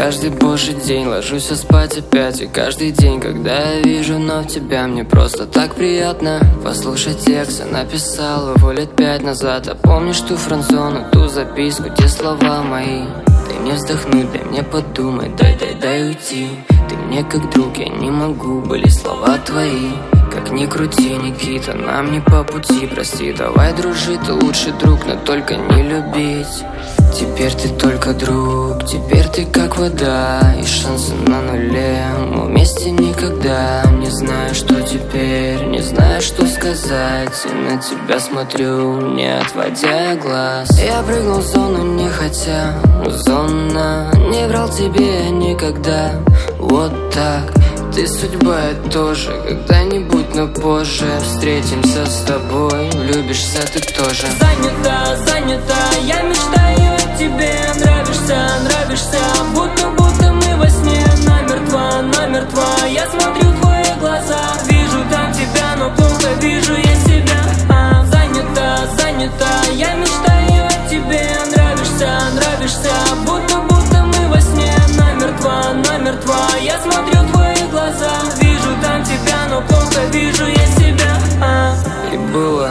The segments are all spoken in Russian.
каждый божий день ложусь спать опять. И каждый день, когда я вижу вновь тебя, мне просто так приятно послушать текст. Я написал его лет 5 назад. А помнишь ту френдзону, ту записку, те слова мои? Дай мне вздохнуть, дай мне подумать, дай уйти. Ты мне как друг, я не могу, были слова твои. Как ни крути, Никита, нам не по пути, прости. Давай дружить, ты лучший друг, но только не любить. Теперь ты только друг, теперь ты как вода, и шансы на нуле. Мы вместе никогда. Не знаю, что теперь, не знаю, что сказать. И на тебя смотрю, не отводя глаз. Я прыгнул в зону нехотя, зона. Не врал тебе никогда, вот так. Ты судьба, я тоже, когда-нибудь, но позже встретимся с тобой, влюбишься ты тоже. Занята, я мечтаю о тебе. Нравишься, будто мы во сне. Намертво, я смотрю в твои глаза. Вижу там тебя, но плохо вижу я себя. Занята, я мечтаю о тебе. Нравишься, будто мы во сне. Намертво, я смотрю в твои глаза. Вижу там тебя, но плохо вижу я себя. И было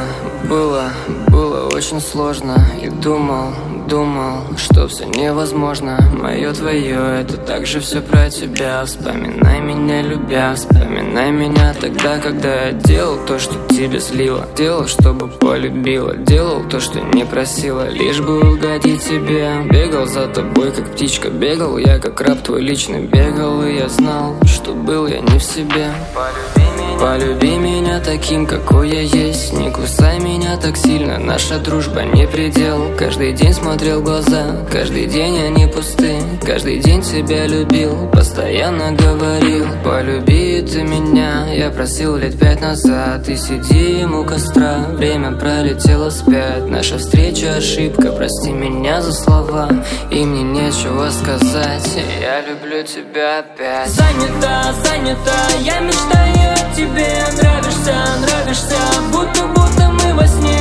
очень сложно. И думал, что все невозможно. Мое, твое, это также все про тебя. Вспоминай меня, любя, вспоминай меня тогда, когда я делал то, что тебе слило. Делал, чтобы полюбила, делал то, что не просила, лишь бы угодить тебе. Бегал за тобой, как птичка, бегал я, как раб твой личный. Бегал, и я знал, что был я не в себе. Полюби меня таким, какой я есть. Не кусай меня так сильно, наша дружба не предел. Каждый день смотрел в глаза, каждый день они пусты. Каждый день тебя любил, постоянно говорил: полюби ты меня. Я просил лет 5 назад, и сидим у костра. Время пролетело вспять, наша встреча ошибка. Прости меня за слова, и мне нечего сказать. Я люблю тебя опять. Занята, я мечтаю о тебе. Нравишься, будто мы во сне.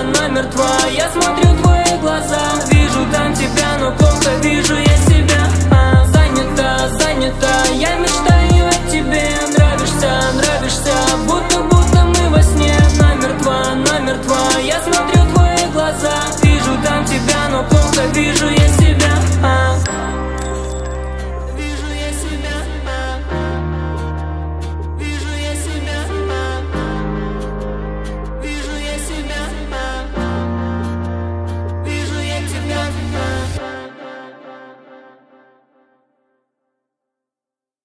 Намертво, я смотрю в твои глаза. Вижу там тебя, но плохо вижу я себя.